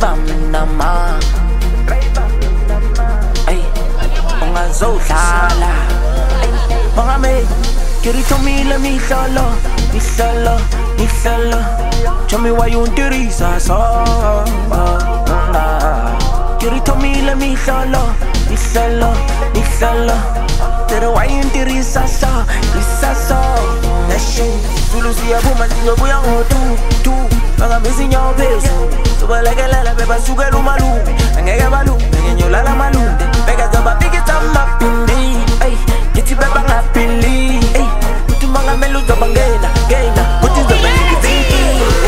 driver mina ma ay ungazodlala Mangame Kiritomile mihlolo Tell me why you ntirisa so Kiritomile mihlolo Pero why you ntirisa so Nashin Tulusia buma zizobuya ngotu Magamisi nyopesu Subalekelela beba suke lumalume Angeke balume ngenyolala malunde Beka zoba bigita mapindi Githi beba ngapili Kuthi mangamela uzoba ngena Kuthi zoba ngizinki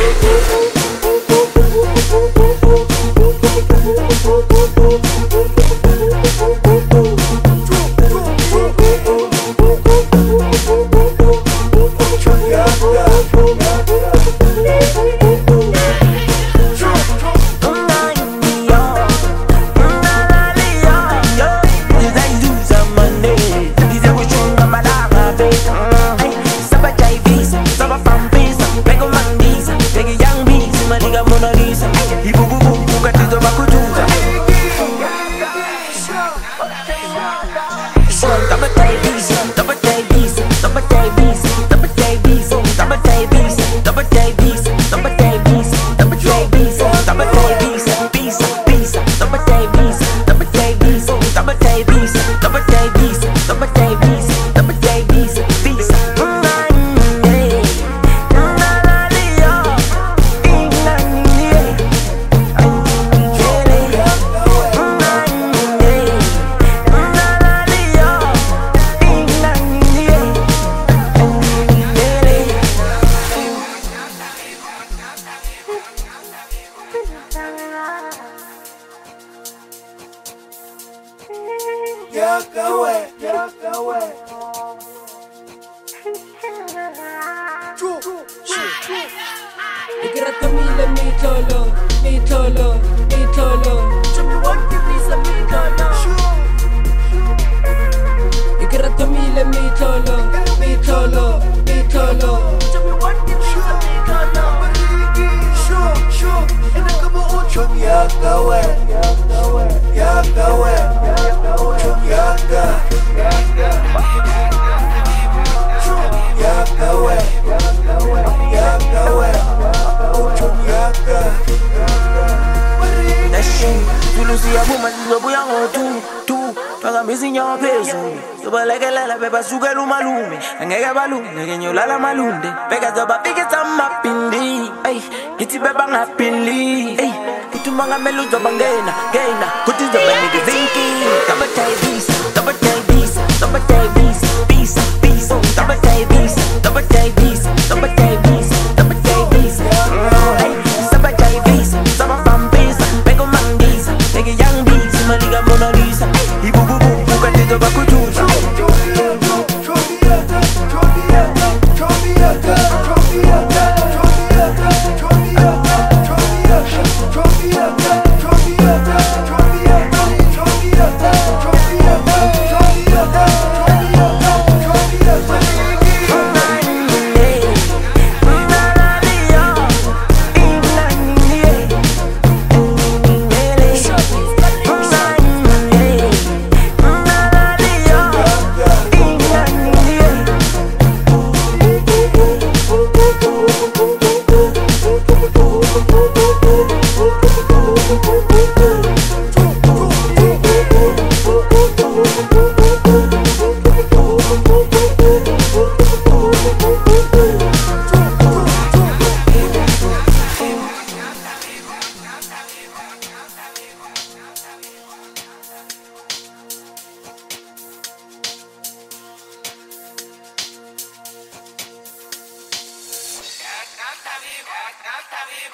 Ikiratomile mitolo Chumi wankibisa mitolo Ikiratomile mitolo Chumi wankibisa mitolo Inakamu uchum yakawe Uchum yaka Tulusia buma zizobuya ngotu Magamisi nyopesu Subalekelela beba suke lumalume Angeke balume ngenyolala malunde Beka zoba bigita mapindi Githi beba ngapili Kuthi mangamela uzoba ngena Kuthi zoba ngizinki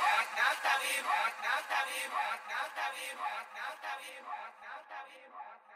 Now está vivo.